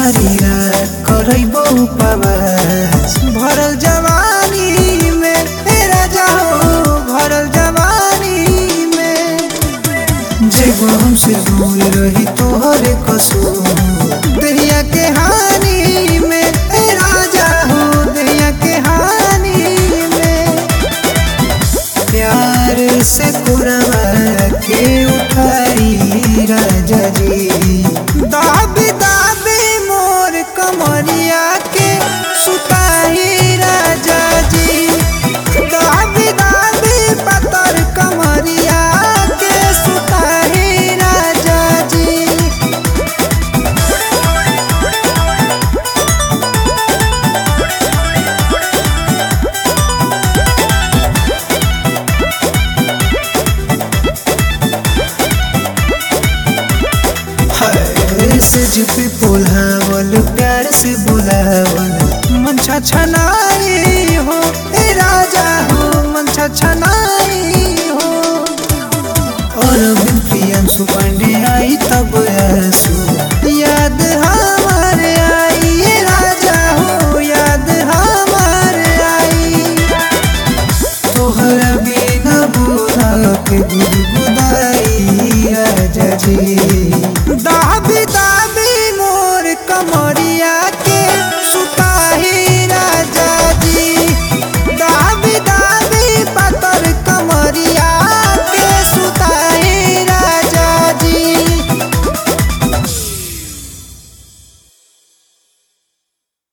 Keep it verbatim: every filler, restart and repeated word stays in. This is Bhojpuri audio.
सारी रात करैबो उपवास भरल जवानी में ए राजा हो भरल जवानी में जेबो हमसे दूर रही तोहरे कसूर दहिया के हानि में ए राजा हो दहिया के हानि में प्यार से कुरवा के उठाई राजा जी दाबी दाबी मोर कमरिया के सुताई राजा जी दाबी दाबी पतर कमरिया के सुताई राजा जी। सज पे बोलावल प्यार से बोलावल मन छछनाई हो ए राजा हो मन छछनाई हो और बिन प्रियंशु पांडे आई तब आंसू याद हमारे आई ए राजा हो याद हमारे आई तोहरा बिना बुरा के गुदगुदाई राजा जी दाबी